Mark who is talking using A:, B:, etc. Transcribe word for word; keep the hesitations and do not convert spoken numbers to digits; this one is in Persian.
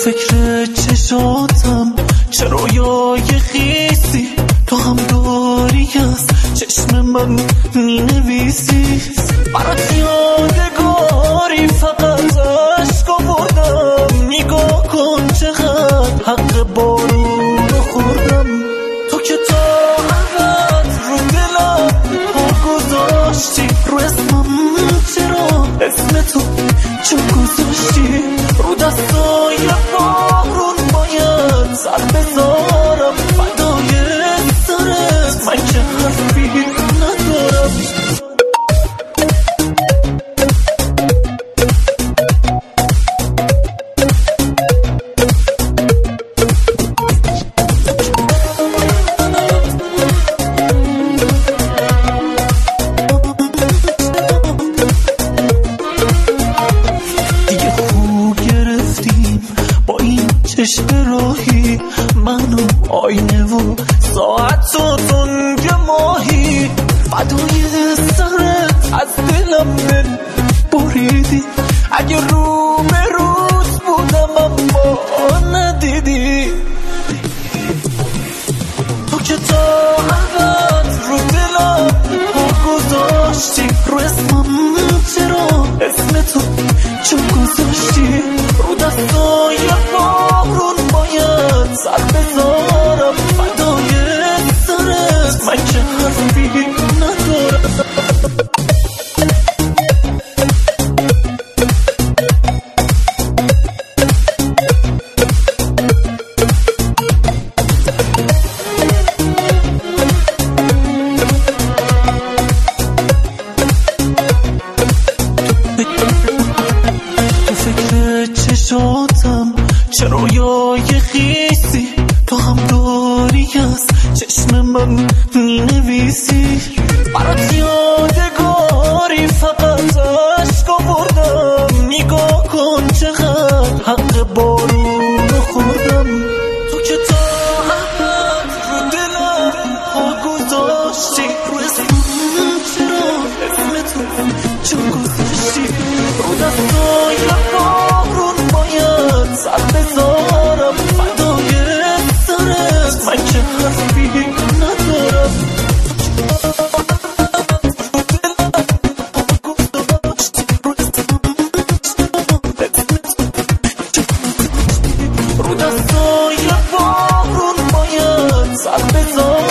A: فکر چشاتم چه رویای خیسی تو هم داری از چشم من می نویسی برات یادگاری فقط عشق آوردم نگاه کن چقدر حق بارون رو خوردم تو که تا ابد رو دلم پا گذاشتی رو اسمم چرا اسم تو چون گذاشتی رو دستای بارون باید سر بذارم فدای سرت من که حرفی ندارم چشم راهی منو آینه و ساعت و تنگ ماهی فدای سرت از دلم من بریدی اگه رو به روز بودم اما ندیدی تو که تا ابد رو دلم پا گذاشتی رو اسمم چرا اسم تو چون گذاشتی رو دستای بارون باید سر بذارم فدای سرت من که حرفی ندارم تو فکر چشاتم چه رویای خیسی تو هم داری از چشم من می نویسی برات یادگاری فقط عشق آوردم نگاه کن چقدر حق بارون رو خوردم تو که تا ابد رو دلم پا گذاشتی رو اسمم چرا اسم تو چون گذاشتی رو دستای بارون باید سر بذارم فدای سرت من که حرفی ندارم رو دستای بارون باید سر بذارم